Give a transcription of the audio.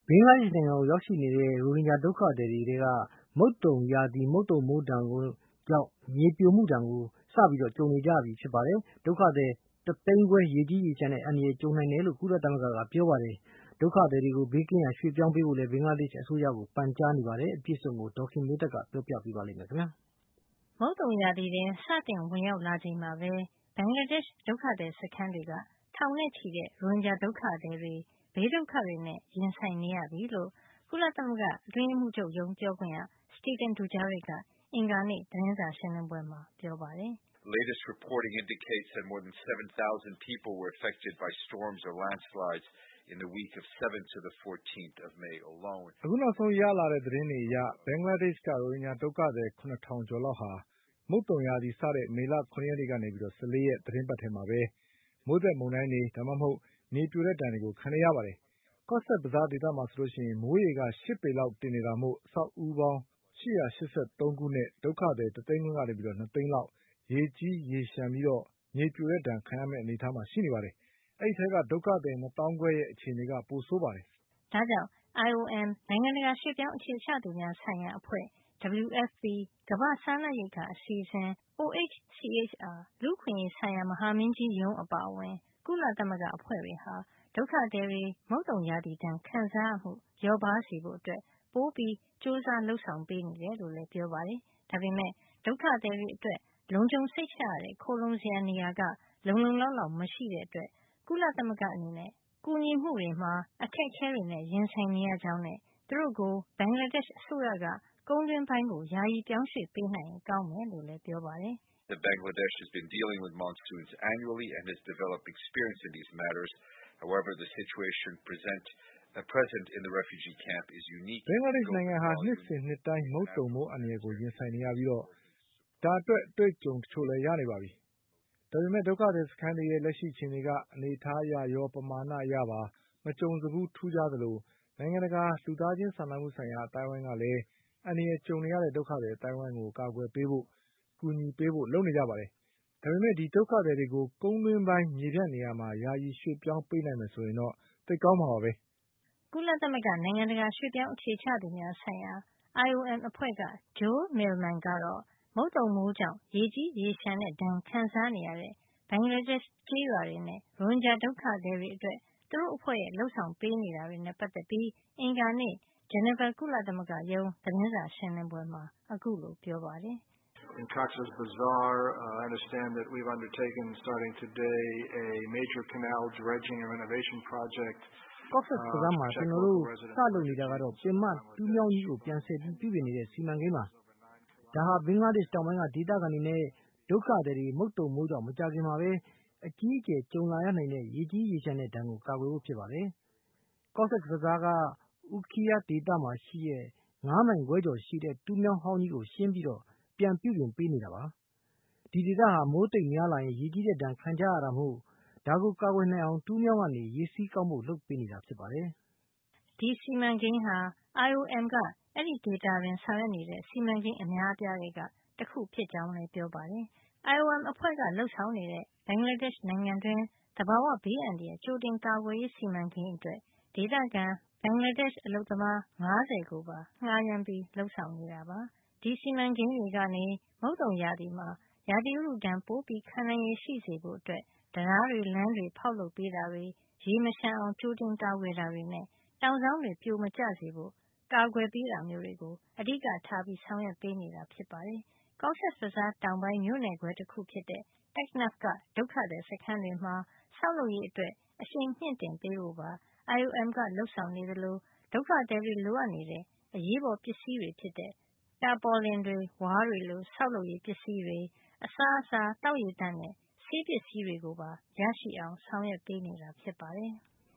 ဘင်္ဂလားဒေ့ရှ်နိုင်ငံကိုရောက်ရှိနေတဲ့ရိုဟင်ဂျာဒုက္ခသည်တွေထဲကမုတ်သုန်ရာသီမုတ်သုန်မိုးဒဏ်ကြောင့်မြေပြိုမှုဒဏ်ကိုစပြီးကြုံနေကြပြီဖြစ်ပါတယ်။ဒုက္ခသည်1.5 သိန်းရေကြီးရေလျှံတဲ့အန္တရာယ်ကြုံနိုင်တယ်လို့ကုလသမဂ္ဂကပြောပါတယ်။ဒုက္ခသည်တွေကိုဘေးကင်းရာရွှေ့ပြောင်းပေးဖို့လည်းဘင်္ဂလားဒေ့ရှ်အစိုးရကိုပန်ကြားနေပါတယ်။အပြည့်အစုံကိုဒေါ်ခင်မျိုးသက်ကပြောပြပေးပါလိမ့်မယ်ခင်ဗျာ။မုတ်သုန်ရာသီထဲစတင်ဝင်ရောက်လာချိန်မှာပဲဘင်္ဂလားဒေ့ရှ်ဒုက္ခသည်စခန်းတွေကထောင်နဲ့ချီတဲ့ရိုဟင်ဂျာဒုက္ခသည်တွေဘေးဒုက္ခတွေနဲ့ရင်ဆိုင်နေရပြီလို့ကုလသမဂ္ဂအတွင်းရေးမှူးချုပ်ရုံးပြောခွင့်ရ Stephane Dujarric ကအင်္ဂါနေ့သတင်းစာရှင်းလင်းပွဲမှာပြောပါတယ်။ The latest reporting indicates that more than 7,000 people were affected by storms or landslides in the week of 7th to the 14th of May alone. အခုနောက်ဆုံးရလာတဲ့သတင်းတွေအရဘင်္ဂလားဒေ့ရှ်ကရိုဟင်ဂျာဒုက္ခသည်7,000ကျော်လောက်ဟာမုတ်သုန်ရာသီစတဲ့မေလ9ရက်နေ့ကနေ14ရက်သတင်းပတ်ထဲမှာပဲမိုးသက်မုန်တိုင်းတွေဒါမှမဟုတ်မြေပြိုတဲ့ဒဏ်တွေကိုခံနေရပါတယ်။ Cox's Bazar ဒေသမှာဆိုရင်မိုးရေက8ပေလောက်တင်နေတာမို့အဆောက်အဦးပေါင်း883ခုနဲ့ဒုက္ခသည်1သိန်းခွဲကနေ2သိန်းလောက်ရေကြီးရေလျှံပြီးမြေပြိုတဲ့ဒဏ်ခံရမယ့်အနေအထားမှာရှိနေပါတယ်။အဲဒီထဲကဒုက္ခသည်2သောင်းခွဲရဲ့အခြေအနေကပိုဆိုးပါတယ်။ဒါကြောင့် IOM နိုင်ငံတကာရွှေ့ပြောင်းအခြေချသူများဆိုင်ရာအဖွဲ့ WFP ကမ္ဘာ့စားနပ်ရိက္ခာအစီအစဉ် OHCHR လူ့အခွင့်ရေးဆိုင်ရာမဟာမင်းကြီးရုံးအပါအဝင်ကုလသမဂ္ဂအဖွဲ့တွေဟာဒုက္ခသည်တွေမုတ်သုန်ရာသီဒဏ်ခံစားရမှုလျော့ပါးစေဖို့ပိုပြီးကြိုးစားလုပ်ဆောင်ပေးနေတယ်လို့လည်းပြောပါတယ်။ဒါပေမယ့်ဒုက္ခသည်တွေအတွက်လုံခြုံစိတ်ချရတဲ့ခိုလှုံစရာနေရာကလုံလုံလောက်လောက်မရှိတဲ့အတွက်ကုလသမဂ္ဂအနေနဲ့ကူညီမှုတွေမှာအခက်အခဲတွေနဲ့ရင်ဆိုင်နေရကြောင်းနဲ့သူတို့ကိုဘင်္ဂလားဒေ့ရှ်အစိုးရကကုန်းတွင်းပိုင်းကိုယာယီပြောင်းရွှေ့ပေးနိုင်ရင်ကောင်းမယ်လို့လည်းပြောပါတယ်။ Bangladesh has been dealing with monsoons annually and has developed experience in these matters. However, the situation present in the refugee camp is unique. ဘင်္ဂလားဒေ့ရှ်နိုင်ငံဟာနှစ်စဉ်နှစ်တိုင်းမုတ်သုန်မိုးအန္တရာယ်ကိုရင်ဆိုင်နေရပြီးဒါအတွက်အတွေ့အကြုံတချို့လည်းရနေပါပြီ။ဒါပေမဲ့ဒုက္ခသည်စခန်းတွေရဲ့လက်ရှိအခြေအနေကအနေအထားအရရောပမာဏအရပါမကြုံစဖူးထူးခြားသလိုနိုင်ငံတကာလူသားချင်းစာနာမှုဆိုင်ရာအသိုင်းအဝိုင်းကလည်းအန္တရာယ်ကြုံနေရတဲ့ဒုက္ခသည်အသိုင်းအဝိုင်းကိုကာကွယ်ပေးဖို့ကူညီပေးဖို့လုပ်နေကြပါတယ်။ဒါပေမဲ့ဒီဒုက္ခသည်တွေကိုကုန်းတွင်းပိုင်းမြေပြန့်နေရာမှာယာယီရွှေ့ပြောင်းပေးနိုင်မယ်ဆိုရင်တော့သိပ်ကောင်းမှာပါပဲ။ကုလသမဂ္ဂနိုင်ငံတကာရွှေ့ပြောင်းအခြေချသူများဆိုင်ရာ IOM အဖွဲ့က Joel Millman ကတော့မုတ်သုန်မိုးကြောင့်ရေကြီးရေလျှံတဲ့ဒဏ်ခံစားနေရတဲ့ဘင်္ဂလားဒေ့ရှ်ကျေးရွာတွေနဲ့ရိုဟင်ဂျာဒုက္ခသည်တွေအတွက်သူတို့အဖွဲ့ရဲ့လုပ်ဆောင်ပေးနေတာတွေနဲ့ပတ်သက်ပြီးအင်္ဂါနေ့ဂျနီဗာကုလသမဂ္ဂရုံးသတင်းစာရှင်းလင်းပွဲမှာအခုလိုပြောပါတယ်။ In Cox's Bazar, I understand that we've undertaken starting today a major canal dredging and renovation project. Cox's Bazar မှာကျွန်တော်တို့စလုပ်နေတာကတော့ပင်မတူးမြောင်းကြီးကိုပြန်ဆည်ပြီးပြုပြင်နေတဲ့စီမံကိန်းပါ။ဒါဟာဘင်္ဂလားဒေ့ရှ်တောင်ပိုင်းကဒေသခံတွေနဲ့ဒုက္ခသည်တွေမုတ်သုန်မိုးကြောင့်မကြာခင်မှာပဲအကြီးအကျယ်ကြုံလာရနိုင်တဲ့ရေကြီးရေလျှံတဲ့ဒဏ်ကိုကာကွယ်ဖို့ဖြစ်ပါတယ်။ Cox's Bazar က Ukhiya ဒေသမှာရှိတဲ့9 မိုင်ခွဲကျော်ရှည်တဲ့တူးမြောင်းဟောင်းကြီးကိုရှင်းပြီးပြန်ပြုပြင်ပေးနေတာပါ။ဒီဒေသဟာမိုးသိပ်များလာရင်ရေကြီးတဲ့ဒဏ်ခံကြရတာမို့ဒါကိုကာကွယ်နိုင်အောင်တူးမြောင်းကနေရေစီးကောင်းဖို့လုပ်ပေးနေတာဖြစ်ပါတယ်။ဒီစီမံကိန်းဟာ IOM ကအဲဒီဒေသတွင်ဆောင်ရွက်နေတဲ့စီမံကိန်းအများအပြားတွေကတခုဖြစ်ကြောင်းလည်းပြောပါတယ်။ IOM အဖွဲ့ကလှုပ်ဆောင်နေတဲ့ဘင်္ဂလားဒေ့ရှ်နိုင်ငံတွင်းသဘာဝဘေးအန္တရာယ်ကြိုတင်ကာကွယ်ရေးစီမံကိန်းအတွက်ဒေသခံဘင်္ဂလားဒေ့ရှ်အလုပ်သမား50ကိုပါငှားရမ်းပြီးလုပ်ဆောင်နေတာပါ။ဒီစီမံကိန်းတွေကနေမုတ်သုန်ရာသီမှာရာသီဥတုဒဏ်ပိုခံနိုင်ရည်ရှိစေဖို့တံတားတွေလမ်းတွေဖေါက်လုပ်ပေးတာတွေရေမလျှံအောင်ကြိုတင်ကာကွယ်တာတွေနဲ့တောင်စောင်းတွေပြိုမကျစေဖို့ကာကွယ်ပေးတာမျိုးတွေကိုအဓိကထားပြီးဆောင်ရွက်ပေးနေတာဖြစ်ပါတယ်။ Cox's Bazar တောင်ပိုင်းမြို့နယ်ခွဲတခုဖြစ်တဲ့ Taknaf ကဒုက္ခသည်စခန်းတွေမှာဆောက်လုပ်ရေးအတွက်အရှိန်မြှင့်တင်ပေးဖို့ပါ IOM ကလုပ်ဆောင်နေသလိုဒုက္ခသည်တွေလိုအပ်နေတဲ့အရေးပေါ်ပစ္စည်းတွေဖြစ်တဲ့တာပေါ်လင်တွေဝါးတွေလိုဆောက်လုပ်ရေးပစ္စည်းတွေအစားအစာသောက်ရေသန့်နဲ့ဆေးပစ္စည်းတွေကိုပါရရှိအောင်ဆောင်ရွက်ပေးနေတာဖြစ်ပါတယ်။